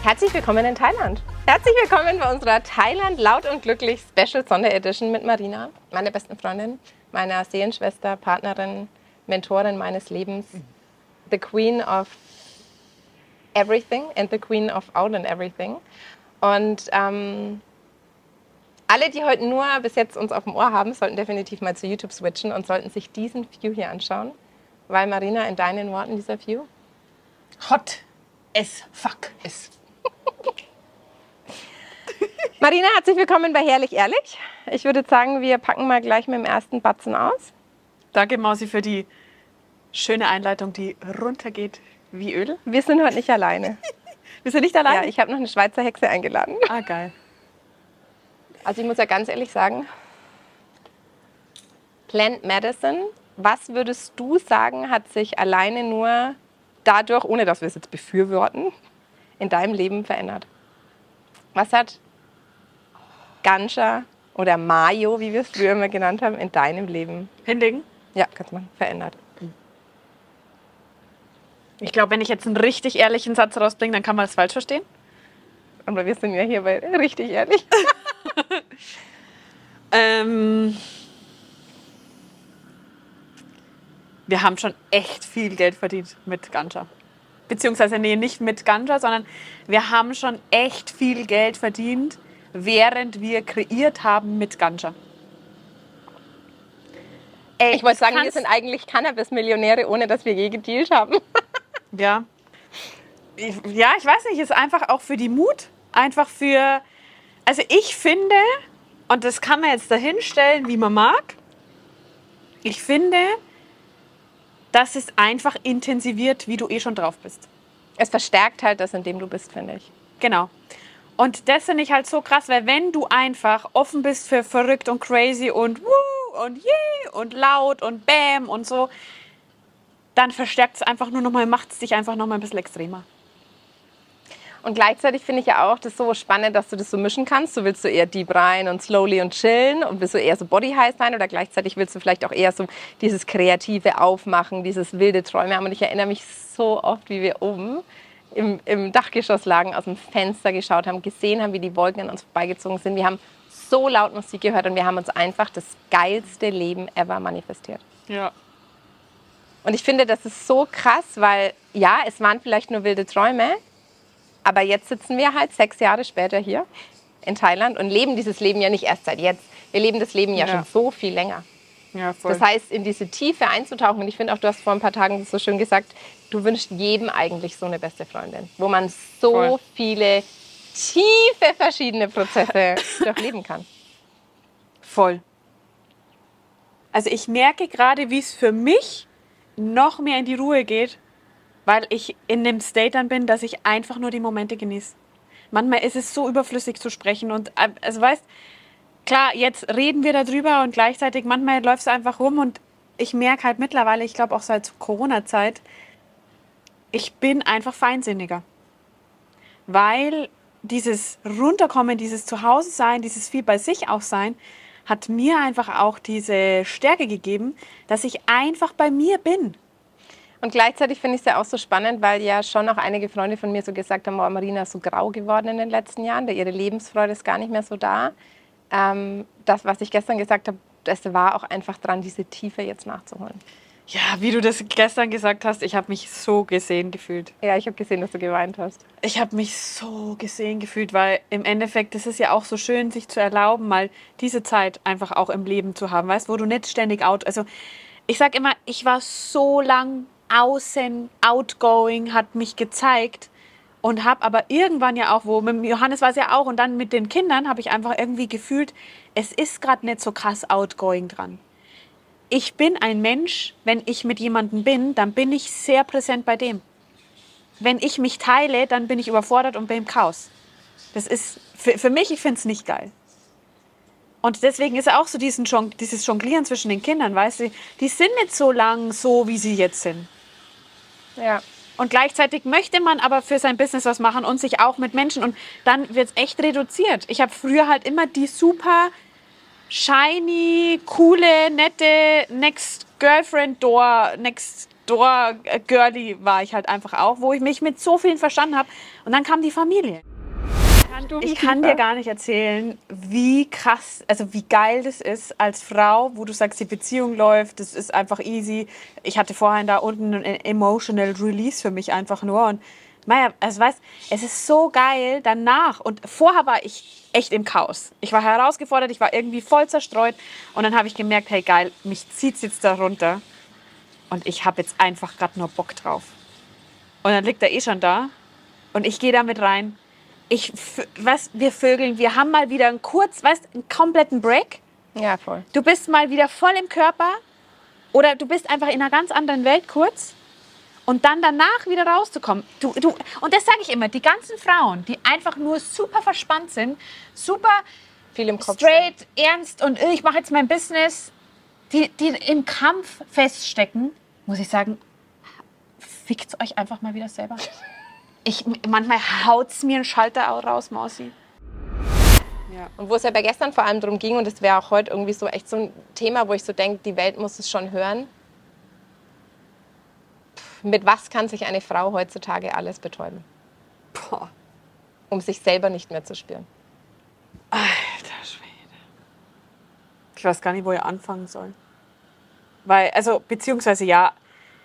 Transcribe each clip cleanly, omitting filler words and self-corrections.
Herzlich willkommen in Thailand. Herzlich willkommen bei unserer Thailand Laut und Glücklich Special Sonderedition mit Marina, meiner besten Freundin, meiner Seelenschwester, Partnerin, Mentorin meines Lebens, the Queen of Everything and the Queen of Out and Everything. Und alle, die heute nur bis jetzt uns auf dem Ohr haben, sollten definitiv mal zu YouTube switchen und sollten sich diesen View hier anschauen. Weil, Marina, in deinen Worten dieser View? Hot as fuck ist. Marina, herzlich willkommen bei Herrlich Ehrlich. Ich würde sagen, wir packen mal gleich mit dem ersten Batzen aus. Danke, Mausi, für die schöne Einleitung, die runtergeht wie Öl. Wir sind heute nicht alleine. Wir sind nicht alleine? Ja, ich habe noch eine Schweizer Hexe eingeladen. Ah, geil. Also ich muss ja ganz ehrlich sagen, Plant Medicine, was würdest du sagen, hat sich alleine nur dadurch, ohne dass wir es jetzt befürworten, in deinem Leben verändert? Was hat Gansha oder Mayo, wie wir es früher immer genannt haben, in deinem Leben? Hinlegen? Ja, kannst du machen. Verändert. Ich glaube, wenn ich jetzt einen richtig ehrlichen Satz rausbringe, dann kann man das falsch verstehen. Aber wir sind ja hier bei richtig ehrlich. Wir haben schon echt viel Geld verdient mit Gansha. Beziehungsweise, nee, nicht mit Gansha, sondern wir haben schon echt viel Geld verdient, während wir kreiert haben mit Gansha. Ich wollte sagen, wir sind eigentlich Cannabis-Millionäre, ohne dass wir je gedealt haben. Ja. Ja, ich weiß nicht, ist einfach auch für die Mut, einfach für, also ich finde, und das kann man jetzt dahinstellen, wie man mag, ich finde, dass es einfach intensiviert, wie du eh schon drauf bist. Es verstärkt halt das, in dem du bist, finde ich. Genau. Und das finde ich halt so krass, weil wenn du einfach offen bist für verrückt und crazy und wuh und yeah und laut und bam und so, dann verstärkt es einfach nur nochmal, macht es dich einfach nochmal ein bisschen extremer. Und gleichzeitig finde ich ja auch das so spannend, dass du das so mischen kannst. So willst du eher deep rein und slowly und chillen und willst du eher so body high sein oder gleichzeitig willst du vielleicht auch eher so dieses kreative Aufmachen, dieses wilde Träume haben. Und ich erinnere mich so oft, wie wir oben im Dachgeschoss lagen, aus dem Fenster geschaut haben, gesehen haben, wie die Wolken an uns vorbeigezogen sind. Wir haben so laut Musik gehört und wir haben uns einfach das geilste Leben ever manifestiert. Ja. Und ich finde, das ist so krass, weil ja, es waren vielleicht nur wilde Träume, aber jetzt sitzen wir halt 6 Jahre später hier in Thailand und leben dieses Leben ja nicht erst seit jetzt. Wir leben das Leben ja schon so viel länger. Ja, voll. Das heißt, in diese Tiefe einzutauchen. Und ich finde auch, du hast vor ein paar Tagen das so schön gesagt, du wünschst jedem eigentlich so eine beste Freundin, wo man so viele tiefe verschiedene Prozesse durchleben kann. Voll. Also ich merke gerade, wie es für mich noch mehr in die Ruhe geht, weil ich in dem State dann bin, dass ich einfach nur die Momente genieße. Manchmal ist es so überflüssig zu sprechen und also weißt, klar, jetzt reden wir darüber und gleichzeitig manchmal läufst du einfach rum und ich merke halt mittlerweile, ich glaube auch seit Corona-Zeit, ich bin einfach feinsinniger. Weil dieses Runterkommen, dieses Zuhause sein, dieses viel bei sich auch sein, hat mir einfach auch diese Stärke gegeben, dass ich einfach bei mir bin. Und gleichzeitig finde ich es ja auch so spannend, weil ja schon auch einige Freunde von mir so gesagt haben, oh, Marina ist so grau geworden in den letzten Jahren, ihre Lebensfreude ist gar nicht mehr so da. Das, was ich gestern gesagt habe, das war auch einfach dran, diese Tiefe jetzt nachzuholen. Ja, wie du das gestern gesagt hast, ich habe mich so gesehen gefühlt. Ja, ich habe gesehen, dass du geweint hast. Ich habe mich so gesehen gefühlt, weil im Endeffekt, das ist ja auch so schön, sich zu erlauben, mal diese Zeit einfach auch im Leben zu haben, weißt, wo du nicht ständig also ich sag immer, ich war so lang outgoing, hat mich gezeigt und habe aber irgendwann ja auch, wo mit Johannes war es ja auch und dann mit den Kindern habe ich einfach irgendwie gefühlt, es ist gerade nicht so krass outgoing dran. Ich bin ein Mensch, wenn ich mit jemandem bin, dann bin ich sehr präsent bei dem. Wenn ich mich teile, dann bin ich überfordert und bin im Chaos. Das ist für mich, ich finde es nicht geil. Und deswegen ist auch so dieses Jonglieren zwischen den Kindern, weißt du, die sind nicht so lang so, wie sie jetzt sind. Ja. Und gleichzeitig möchte man aber für sein Business was machen und sich auch mit Menschen. Und dann wird es echt reduziert. Ich habe früher halt immer die super shiny, coole, nette Next Girlfriend Door, Next Outdoor-Girlie war ich halt einfach auch, wo ich mich mit so vielen verstanden habe. Und dann kam die Familie. Ich kann dir gar nicht erzählen, wie krass, also wie geil das ist als Frau, wo du sagst, die Beziehung läuft, das ist einfach easy. Ich hatte vorhin da unten ein emotional Release für mich einfach nur. Und naja, also weißt, es ist so geil danach. Und vorher war ich echt im Chaos. Ich war herausgefordert, ich war irgendwie voll zerstreut. Und dann habe ich gemerkt, hey geil, mich zieht es jetzt da runter. Und ich habe jetzt einfach gerade nur Bock drauf. Und dann liegt er eh schon da. Und ich gehe damit rein. Wir vögeln, wir haben mal wieder einen kompletten Break. Ja, voll. Du bist mal wieder voll im Körper oder du bist einfach in einer ganz anderen Welt kurz und dann danach wieder rauszukommen. Und das sage ich immer, die ganzen Frauen, die einfach nur super verspannt sind, super Viel im Kopf straight, ernst und ich mache jetzt mein Business, die im Kampf feststecken, muss ich sagen, fickt euch einfach mal wieder selber. Manchmal haut's mir einen Schalter raus, Mausi. Ja. Und wo es ja bei gestern vor allem darum ging, und das wäre auch heute irgendwie so echt so ein Thema, wo ich so denke, die Welt muss es schon hören. Mit was kann sich eine Frau heutzutage alles betäuben? Boah. Um sich selber nicht mehr zu spüren. Alter Schwede. Ich weiß gar nicht, wo ich anfangen soll. Beziehungsweise ja,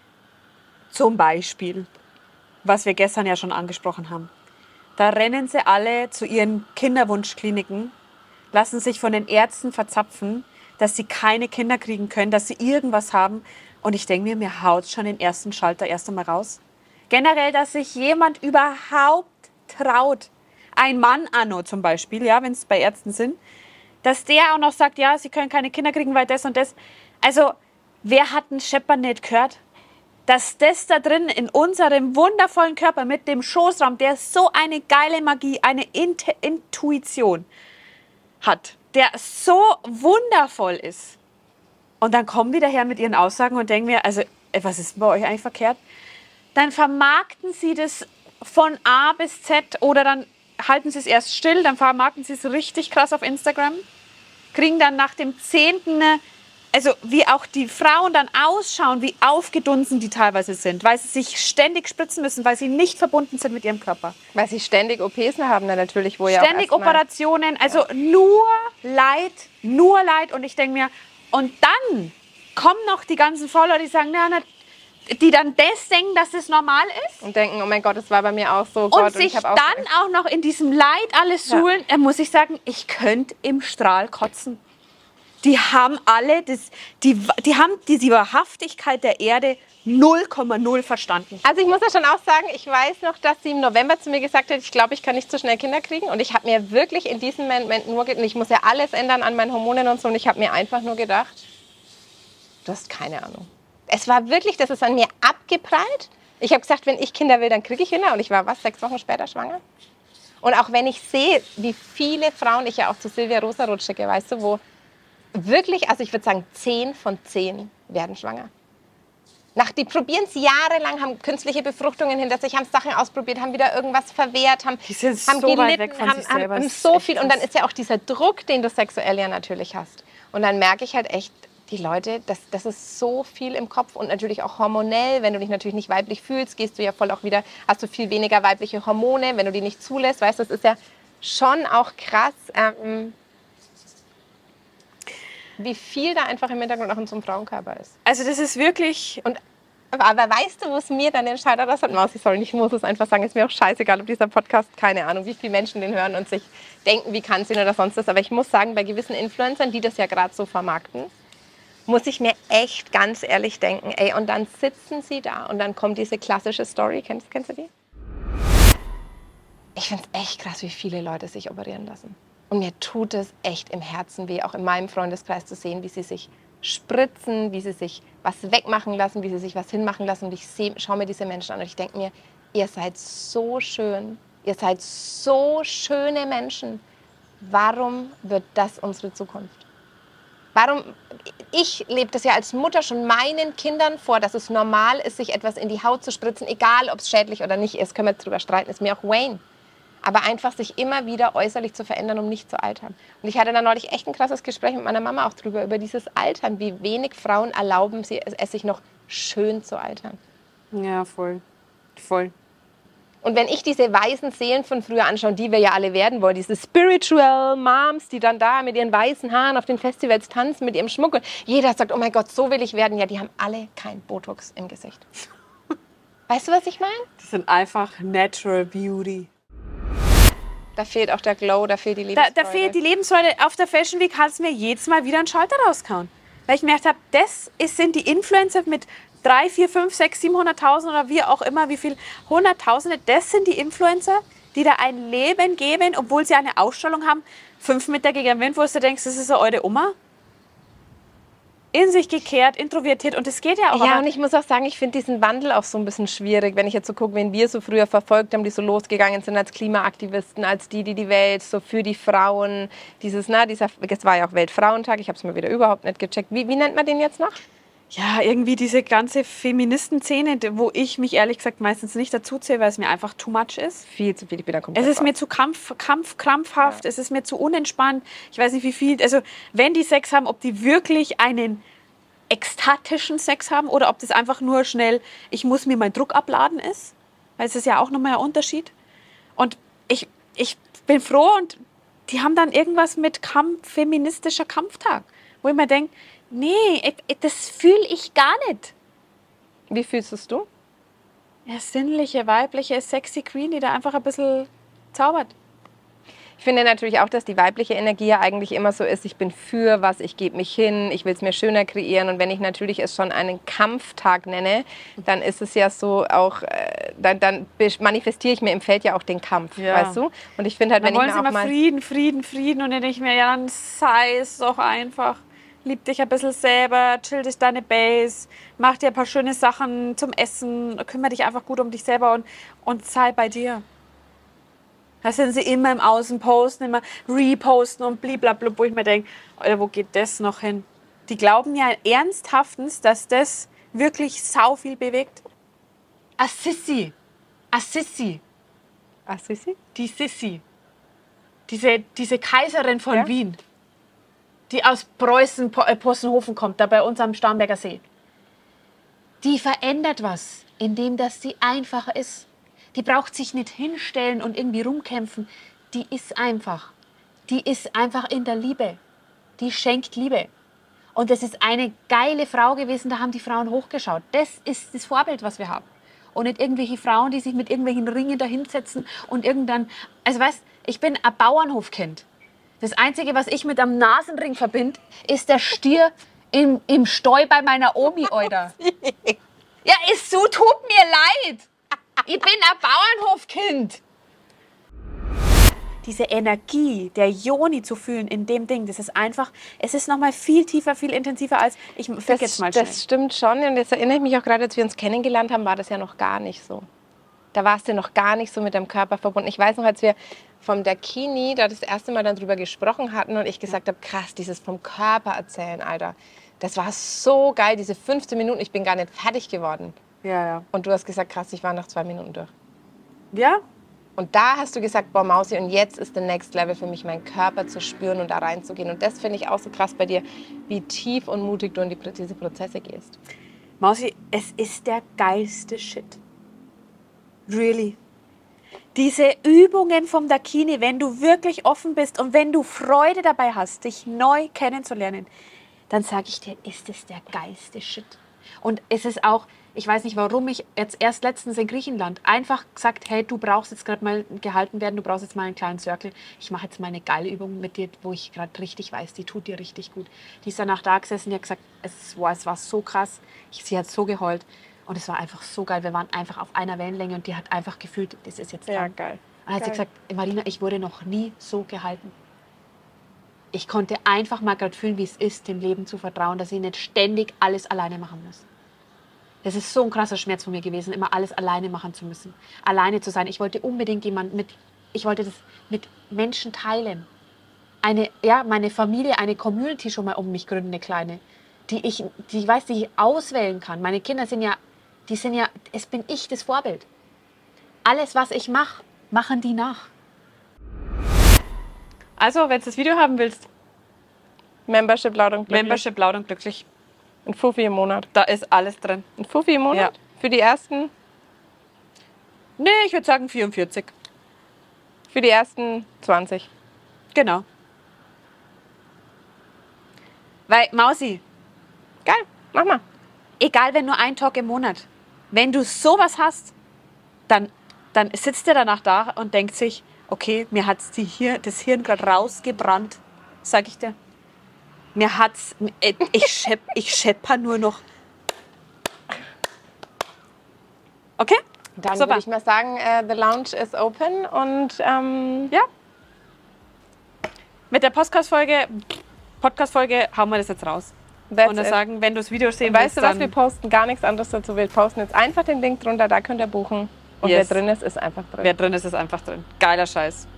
zum Beispiel, was wir gestern ja schon angesprochen haben. Da rennen sie alle zu ihren Kinderwunschkliniken, lassen sich von den Ärzten verzapfen, dass sie keine Kinder kriegen können, dass sie irgendwas haben. Und ich denke mir haut schon den ersten Schalter erst einmal raus. Generell, dass sich jemand überhaupt traut, ein Mann anno zum Beispiel, ja, wenn es bei Ärzten sind, dass der auch noch sagt, ja, sie können keine Kinder kriegen, weil das und das. Also, wer hat einen Scheppern nicht gehört? Dass das da drin in unserem wundervollen Körper mit dem Schoßraum, der so eine geile Magie, eine Intuition hat, der so wundervoll ist. Und dann kommen die daher mit ihren Aussagen und denken mir, also, was ist bei euch eigentlich verkehrt? Dann vermarkten sie das von A bis Z oder dann halten sie es erst still, dann vermarkten sie es richtig krass auf Instagram, kriegen dann nach dem 10. Also wie auch die Frauen dann ausschauen, wie aufgedunsen die teilweise sind, weil sie sich ständig spritzen müssen, weil sie nicht verbunden sind mit ihrem Körper. Weil sie ständig OPs haben dann natürlich, wo ja ständig auch Operationen, also nur Leid. Und ich denke mir, und dann kommen noch die ganzen Follower, die sagen, die dann das denken, dass das normal ist. Und denken, oh mein Gott, das war bei mir auch so. Und Gott, sich dann auch noch in diesem Leid alles suhlen, muss ich sagen, ich könnte im Strahl kotzen. Die haben alle die haben die Wahrhaftigkeit der Erde 0,0 verstanden. Also ich muss ja schon auch sagen, ich weiß noch, dass sie im November zu mir gesagt hat, ich glaube, ich kann nicht so schnell Kinder kriegen. Und ich habe mir wirklich in diesem Moment und ich muss ja alles ändern an meinen Hormonen und so. Und ich habe mir einfach nur gedacht, du hast keine Ahnung. Es war wirklich, das ist an mir abgeprallt. Ich habe gesagt, wenn ich Kinder will, dann kriege ich Kinder. Und ich war 6 Wochen später schwanger. Und auch wenn ich sehe, wie viele Frauen ich ja auch zu Silvia Rosarot schicke, weißt du, wo wirklich, also ich würde sagen, 10 von 10 werden schwanger. Die probieren es jahrelang, haben künstliche Befruchtungen hinter sich, haben Sachen ausprobiert, haben wieder irgendwas verwehrt, haben gelitten, weit weg von sich selber. Haben so viel. Und dann ist ja auch dieser Druck, den du sexuell ja natürlich hast. Und dann merke ich halt echt, die Leute, das ist so viel im Kopf und natürlich auch hormonell. Wenn du dich natürlich nicht weiblich fühlst, gehst du ja voll auch wieder, hast du viel weniger weibliche Hormone, wenn du die nicht zulässt. Weißt du, das ist ja schon auch krass, wie viel da einfach im Hintergrund auch in so einem Frauenkörper ist. Also das ist wirklich... Aber weißt du, wo es mir dann den Schalter das hat? Ich muss es einfach sagen, ist mir auch scheißegal, ob dieser Podcast, keine Ahnung, wie viele Menschen den hören und sich denken, wie kann es ihn oder sonst was. Aber ich muss sagen, bei gewissen Influencern, die das ja gerade so vermarkten, muss ich mir echt ganz ehrlich denken, ey, und dann sitzen sie da und dann kommt diese klassische Story, kennst du die? Ich finde es echt krass, wie viele Leute sich operieren lassen. Und mir tut es echt im Herzen weh, auch in meinem Freundeskreis zu sehen, wie sie sich spritzen, wie sie sich was wegmachen lassen, wie sie sich was hinmachen lassen. Und ich schaue mir diese Menschen an und ich denke mir, ihr seid so schön, ihr seid so schöne Menschen. Warum wird das unsere Zukunft? Ich lebe das ja als Mutter schon meinen Kindern vor, dass es normal ist, sich etwas in die Haut zu spritzen, egal ob es schädlich oder nicht ist, können wir jetzt drüber streiten, ist mir auch Wayne. Aber einfach sich immer wieder äußerlich zu verändern, um nicht zu altern. Und ich hatte da neulich echt ein krasses Gespräch mit meiner Mama auch drüber, über dieses Altern, wie wenig Frauen erlauben es sich noch schön zu altern. Ja, voll. Voll. Und wenn ich diese weißen Seelen von früher anschaue, die wir ja alle werden wollen, diese Spiritual Moms, die dann da mit ihren weißen Haaren auf den Festivals tanzen, mit ihrem Schmuck. Und jeder sagt, oh mein Gott, so will ich werden. Ja, die haben alle kein Botox im Gesicht. Weißt du, was ich meine? Die sind einfach Natural Beauty. Da fehlt auch der Glow, da fehlt die Lebensfreude. Da fehlt die Lebensfreude. Auf der Fashion Week hat es mir jedes Mal wieder einen Schalter rausgehauen. Weil ich gemerkt habe, sind die Influencer mit 3, 4, 5, 6, 700.000 oder wie auch immer, wie viel, Hunderttausende, das sind die Influencer, die da ein Leben geben, obwohl sie eine Ausstellung haben, 5 Meter gegen den Wind, wo du denkst, das ist so eure Oma. In sich gekehrt, introvertiert und das geht ja auch. Ja, und ich muss auch sagen, ich finde diesen Wandel auch so ein bisschen schwierig, wenn ich jetzt so gucke, wen wir so früher verfolgt haben, die so losgegangen sind als Klimaaktivisten, als die Welt so für die Frauen, das war ja auch Weltfrauentag, ich habe es mal wieder überhaupt nicht gecheckt. Wie nennt man den jetzt noch? Ja, irgendwie diese ganze Feministenszene, wo ich mich ehrlich gesagt meistens nicht dazu zähle, weil es mir einfach too much ist. Viel zu viel, ich bin da komplett Es ist mir zu krampfhaft, es ist mir zu unentspannt. Ich weiß nicht, wie viel. Also, wenn die Sex haben, ob die wirklich einen ekstatischen Sex haben oder ob das einfach nur schnell, ich muss mir meinen Druck abladen ist. Weil es ist ja auch nochmal ein Unterschied. Und ich bin froh und die haben dann irgendwas mit feministischer Kampftag. Wo ich mir denke, nee, das fühle ich gar nicht. Wie fühlst es du? Ja, sinnliche, weibliche, sexy Queen, die da einfach ein bisschen zaubert. Ich finde natürlich auch, dass die weibliche Energie ja eigentlich immer so ist, ich bin für was, ich gebe mich hin, ich will es mir schöner kreieren. Und wenn ich natürlich es schon einen Kampftag nenne, dann ist es ja so auch, dann manifestiere ich mir im Feld ja auch den Kampf, weißt du? Und ich finde halt, dann wenn wollen ich sie mir auch immer mal... Frieden. Und dann denke ich mir, ja, dann sei es doch einfach. Lieb dich ein bisschen selber, chill dich deine Base, mach dir ein paar schöne Sachen zum Essen, kümmere dich einfach gut um dich selber und sei bei dir. Da sind sie immer im Außen posten, immer reposten und blablabla, wo ich mir denke, Alter, wo geht das noch hin? Die glauben ja ernsthaftens, dass das wirklich sau viel bewegt. Assisi. Die Sissi. Diese Kaiserin von Wien, die aus Preußen, Possenhofen kommt, da bei uns am Starnberger See. Die verändert was, indem dass sie einfach ist. Die braucht sich nicht hinstellen und irgendwie rumkämpfen. Die ist einfach. Die ist einfach in der Liebe. Die schenkt Liebe. Und das ist eine geile Frau gewesen, da haben die Frauen hochgeschaut. Das ist das Vorbild, was wir haben. Und nicht irgendwelche Frauen, die sich mit irgendwelchen Ringen dahinsetzen und irgendwann... Also weißt, ich bin ein Bauernhofkind. Das Einzige, was ich mit einem Nasenring verbinde, ist der Stier im Stall bei meiner Omi, Alter. Ja, ist so, tut mir leid. Ich bin ein Bauernhofkind. Diese Energie der Joni zu fühlen in dem Ding, das ist einfach, es ist nochmal viel tiefer, viel intensiver als, ich fick jetzt mal schnell. Das stimmt schon und jetzt erinnere ich mich auch gerade, als wir uns kennengelernt haben, war das ja noch gar nicht so. Da warst du noch gar nicht so mit deinem Körper verbunden. Ich weiß noch, als wir vom Dakini da das erste Mal dann drüber gesprochen hatten und ich gesagt habe, krass, dieses vom Körper erzählen, Alter. Das war so geil, diese 15 Minuten, ich bin gar nicht fertig geworden. Ja. Und du hast gesagt, krass, ich war nach 2 Minuten durch. Ja? Und da hast du gesagt, boah Mausi, und jetzt ist the next level für mich, meinen Körper zu spüren und da reinzugehen. Und das finde ich auch so krass bei dir, wie tief und mutig du in diese Prozesse gehst. Mausi, es ist der geilste Shit. Really. Diese Übungen vom Dakini, wenn du wirklich offen bist und wenn du Freude dabei hast, dich neu kennenzulernen, dann sage ich dir, ist es der geilste Shit. Und es ist auch, ich weiß nicht, warum ich jetzt erst letztens in Griechenland einfach gesagt, hey, du brauchst jetzt gerade mal gehalten werden, du brauchst jetzt mal einen kleinen Circle. Ich mache jetzt mal eine geile Übung mit dir, wo ich gerade richtig weiß, die tut dir richtig gut. Die ist danach da gesessen, die hat gesagt, es war so krass, sie hat so geheult. Und es war einfach so geil, wir waren einfach auf einer Wellenlänge und die hat einfach gefühlt, das ist jetzt dran. Ja, geil. Und dann hat sie gesagt, Marina, ich wurde noch nie so gehalten. Ich konnte einfach mal gerade fühlen, wie es ist, dem Leben zu vertrauen, dass ich nicht ständig alles alleine machen muss. Das ist so ein krasser Schmerz von mir gewesen, immer alles alleine machen zu müssen. Alleine zu sein. Ich wollte unbedingt ich wollte das mit Menschen teilen. Meine Familie, eine Community schon mal um mich gründen, eine kleine. Die ich auswählen kann. Meine Kinder es bin ich das Vorbild. Alles, was ich mache, machen die nach. Also, wenn du das Video haben willst, Membership laut und glücklich. Membership laut und glücklich. Ein Fuffi im Monat. Da ist alles drin. Ein Fuffi im Monat? Ja. Für die ersten? Nee, ich würde sagen 44. Für die ersten 20. Genau. Weil, Mausi, Geil, mach mal. egal, wenn nur ein Tag im Monat, wenn du sowas hast, dann sitzt der danach da und denkt sich, okay, mir hat das Hirn gerade rausgebrannt, sag ich dir. Mir hat's, ich schepper nur noch. Okay? Dann Super. würde ich mal sagen, the lounge is open und Ja. Mit der Podcast-Folge hauen wir das jetzt raus. that's Und dann it. sagen, wenn du das Video sehen Weißt willst, du was, dann... wir posten gar nichts anderes dazu. Wir posten jetzt einfach den Link drunter, da könnt ihr buchen. Und Yes. wer drin ist, ist einfach drin. Wer drin ist, ist einfach drin. Geiler Scheiß.